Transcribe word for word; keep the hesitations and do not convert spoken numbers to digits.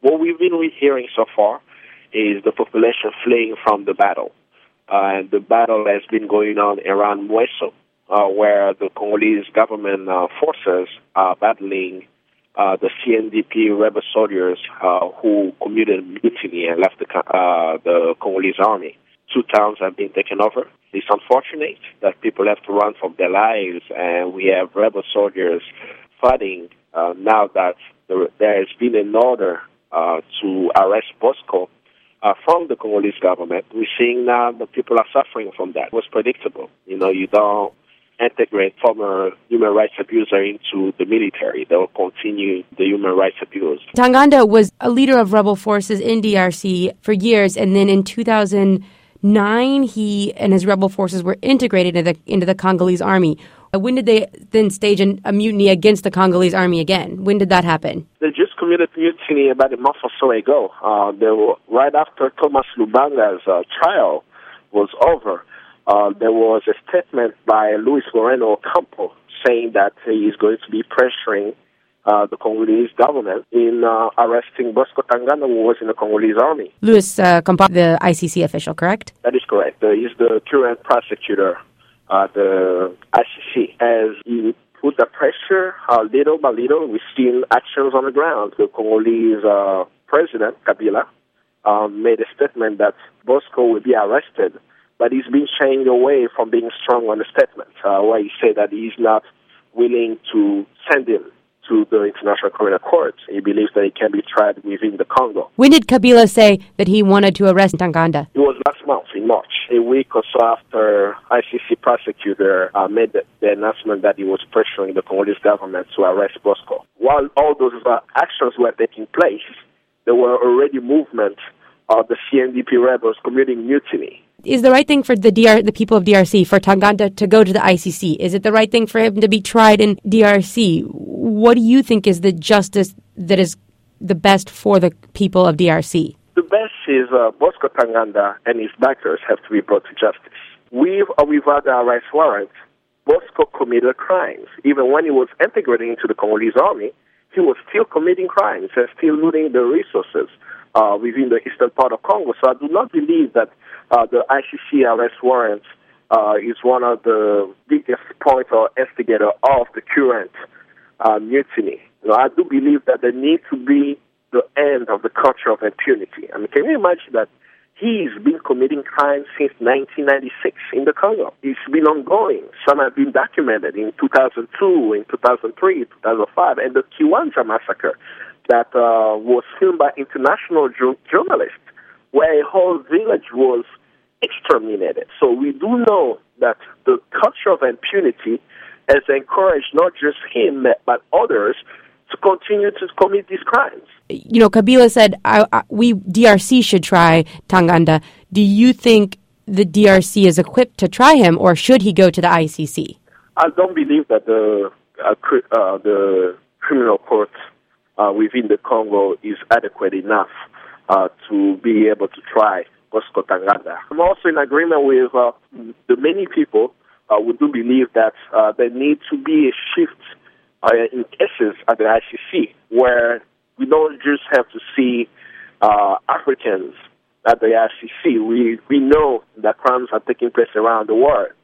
What we've been hearing so far is the population fleeing from the battle. Uh, and the battle has been going on around Mweso, uh, where the Congolese government uh, forces are battling uh, the C N D P rebel soldiers uh, who committed mutiny and left the, uh, the Congolese army. Two towns have been taken over. It's unfortunate that people have to run for their lives, and we have rebel soldiers fighting uh, now that there, there has been an order uh, to arrest Bosco Uh, from the Congolese government. We're seeing now that people are suffering from that. It was predictable. You know, you don't integrate former human rights abuser into the military. They'll continue the human rights abuse. Tanganda was a leader of rebel forces in D R C for years, and then in two thousand nine, he and his rebel forces were integrated into the, into the Congolese army. When did they then stage an, a mutiny against the Congolese army again? When did that happen? They just committed mutiny about a month or so ago. Uh, they were, right after Thomas Lubanga's uh, trial was over, uh, there was a statement by Luis Moreno Ocampo saying that he is going to be pressuring uh, the Congolese government in uh, arresting Bosco Tanganda, who was in the Congolese army. Luis uh, Ocampo, the I C C official, correct? That is correct. Uh, he's the current prosecutor. Uh, the I C C, as he put the pressure uh, little by little, we've seen actions on the ground. The Congolese uh, president, Kabila, um, made a statement that Bosco will be arrested, but he's been shying away from being strong on the statement, uh, where he said that he's not willing to send him to the International Criminal Court. He believes that he can be tried within the Congo. When did Kabila say that he wanted to arrest Tanganda? It was last month, in March, a week or so after I C C prosecutor uh, made the, the announcement that he was pressuring the Congolese government to arrest Bosco. While all those uh, actions were taking place, there were already movements of the C N D P rebels committing mutiny. Is the right thing for the D R, the people of D R C, for Tanganda to go to the I C C? Is it the right thing for him to be tried in D R C? What do you think is the justice that is the best for the people of D R C? The best is uh, Bosco Tanganda and his backers have to be brought to justice. With or without the arrest warrant, Bosco committed crimes. Even when he was integrating into the Congolese army, he was still committing crimes and still looting the resources uh, within the eastern part of Congo. So I do not believe that uh, the I C C arrest warrant uh, is one of the biggest points or instigator of the current uh, mutiny. You know, I do believe that there needs to be the end of the culture of impunity. I mean, can you imagine that he's been committing crimes since nineteen ninety-six in the Congo? It's been ongoing. Some have been documented in two thousand two, in two thousand three, two thousand five, and the Kiwanja massacre that uh, was filmed by international ju- journalists, where a whole village was exterminated. So we do know that the culture of impunity has encouraged not just him, but others to continue to commit these crimes. You know, Kabila said I, I, we D R C should try Tanganda. Do you think the D R C is equipped to try him, or should he go to the I C C? I don't believe that the uh, cri- uh, the criminal court uh, within the Congo is adequate enough uh, to be able to try Bosco Tanganda. I'm also in agreement with uh, the many people uh, who do believe that uh, there needs to be a shift uh, in cases at the I C C where we don't just have to see uh, Africans at the I C C. We we know that crimes are taking place around the world.